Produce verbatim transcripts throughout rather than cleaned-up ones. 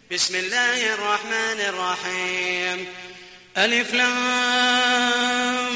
بسم الله الرحمن الرحيم. ألف لام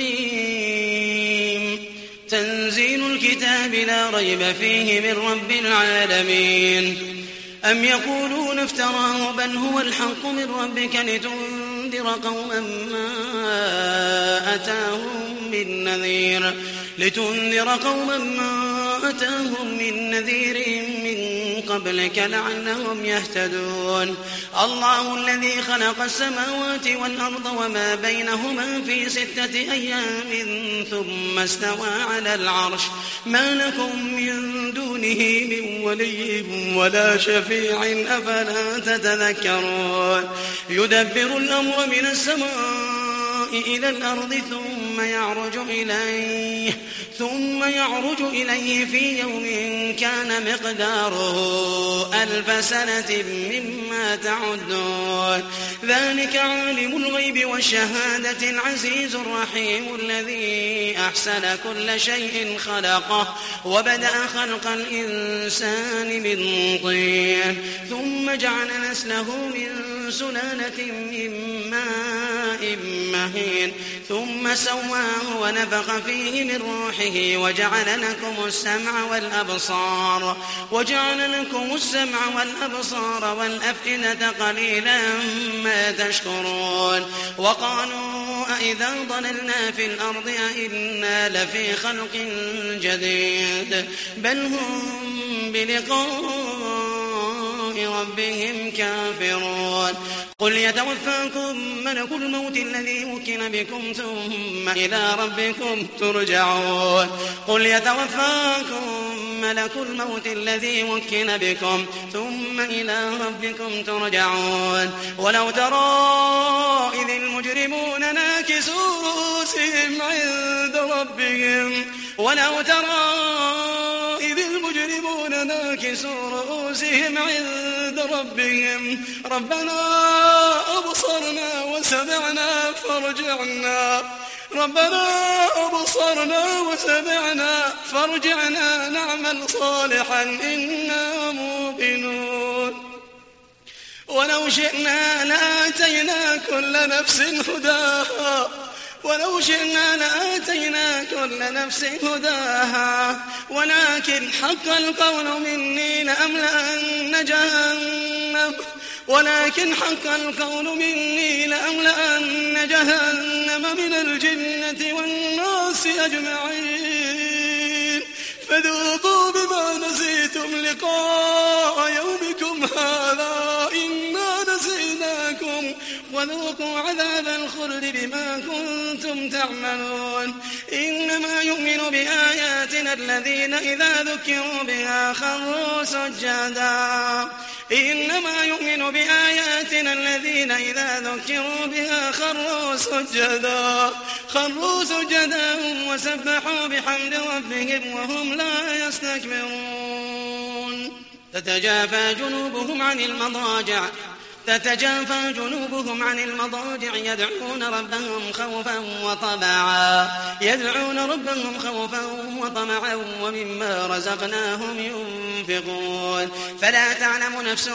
ميم. تنزيل الكتاب لا ريب فيه من رب العالمين. أم يقولون افتراه بل هو الحق من ربك لتنذر قوما ما أتاهم من نذير لتنذر قوما ما أتاهم من نذير من قبلك لعلهم يهتدون. الله الذي خلق السماوات والأرض وما بينهما في ستة أيام ثم استوى على العرش ما لكم من دونه من ولي ولا شفيع أفلا تتذكرون. يدبر الأمر من السماء إلى الأرض ثم يعرج إليه ثم يعرج إليه في يوم كان مقداره ألف سنة مما تعدون. ذلك عالم الغيب والشهادة العزيز الرحيم الذي أحسن كل شيء خلقه وبدأ خلق الإنسان من طين ثم جعل نسله من سلالة من ماء مهين ثم سواه ونفخ فيه من روحه وجعل لكم السمع والأبصار وجعل لكم السمع والأبصار والأفئدة قليلا ما تشكرون. وقالوا أئذا ضللنا في الأرض أئنا لفي خلق جديد بل هم بلقاء ربهم كافرون. قل يتوفاكم ملك الموت الذي وكل بكم ثم إلى ربكم ترجعون. قل يتوفاكم ملك الموت الذي وكل بكم ثم إلى ربكم ترجعون. ولو ترى إذ المجرمون ناكسوا رؤوسهم عند ربهم ولو ترى إذ المجرمون ناكسوا رؤوسهم عند ربهم ربنا أبصرنا وسمعنا فارجعنا ربنا أبصرنا وسمعنا فارجعنا نعمل صالحا إنا موقنون. ولو شئنا لآتينا كل نفس هداها ولو شئنا لآتينا كل نفس هداها ولكن حق القول مني لأملأن جهنم ولكن حق القول مني لأملأن جهنم من الجنة والناس أجمعين. فذوقوا بما نسيتم لقاء يومكم هذا إنا نسيناكم وذوقوا عذاب الخلد بما كنتم تعملون. إنما يؤمن بآياتنا الذين إذا ذكروا بها خروا سجدا إنما يؤمن بآياتنا الذين إذا ذكروا بها خروا سجدا خروا سجدا وسبحوا بحمد ربهم وهم لا يستكبرون. تتجافى جنوبهم عن المضاجع تتجافى جنوبهم عن المضاجع يدعون ربهم خوفا وطمعا يدعون ربهم خوفا وطمعا ومما رزقناهم ينفقون. فلا تعلم نفس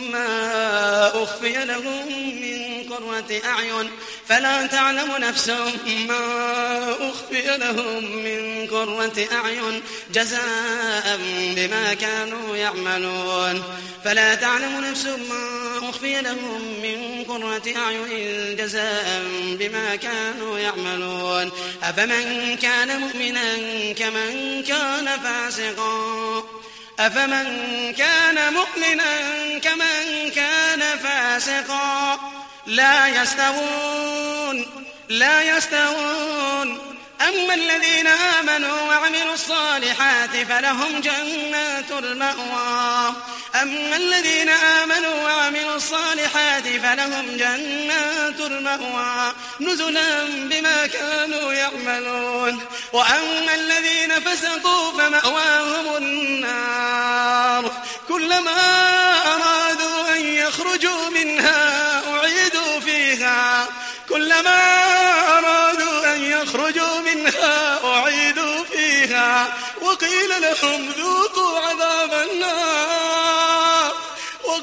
ما أخفي لهم من قرة أعين فلا تعلم نفس ما أخفي لهم من قرة أعين جزاء بما كانوا يعملون. فلا تعلم نفس ما أخفي لهم من قرة أعين جزاء بما كانوا يعملون. أفمن كان مؤمنا كمن كان فاسقا أفمن كان مؤمنا كمن كان فاسقا لا يستوون لا يستوون. أما الذين آمنوا وعملوا الصالحات فلهم جنات المأوى أما الذين آمنوا وعملوا الصالحات فلهم جنات المأوى نزلا بما كانوا يعملون. وأما الذين فسقوا فمأواهم النار كلما أرادوا أن يخرجوا منها أعيدوا فيها كلما أرادوا أن يخرجوا منها أعيدوا فيها وقيل لهم ذوقوا عذاب النار وقيل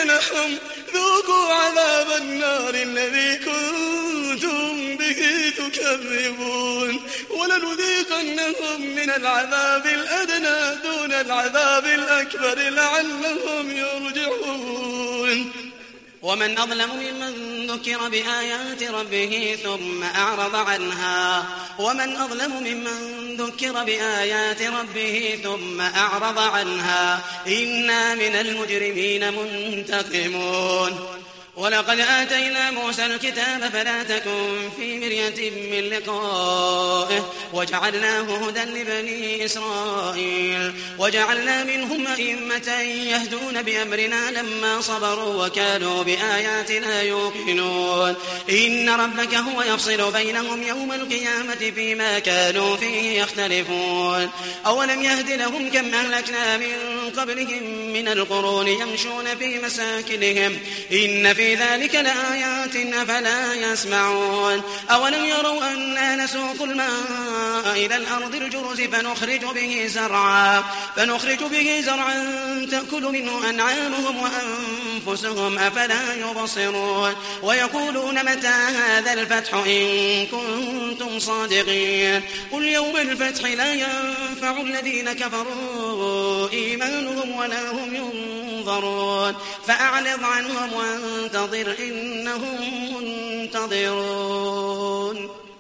لهم ذوقوا عذاب النار الذي كنتم به تكذبون ولنذيقنهم من العذاب الأدنى دون العذاب الأكبر لعلهم يرجعون ومن أظلم ممن ذكر بآيات ربه ثم أعرض عنها ومن أظلم ممن ذكر بآيات ربه ثم أعرض عنها إنا من المجرمين منتقمون ولقد آتينا موسى الكتاب فلا تكن في مرية من لقائه وجعلناه هدى لبني إسرائيل وجعلنا منهم أئمة يهدون بأمرنا لما صبروا وكانوا بآياتنا يوقنون إن ربك هو يفصل بينهم يوم القيامة فيما كانوا فيه يختلفون أولم يهد لهم كم أهلكنا من قبلهم من القرون يمشون في مساكنهم إن في في ذلك لآيات أفلا يسمعون أولم يروا أنا نسوق الماء إلى الأرض الجرز فنخرج به زرعا فنخرج به زرعا تأكل منه أنعامهم وأنفسهم أفلا يبصرون ويقولون متى هذا الفتح إن كنتم صادقين قل يوم الفتح لا ينفع الذين كفروا إيمانهم ولا هم ينظرون فأعرض عنهم وانتظر إنهم منتظرون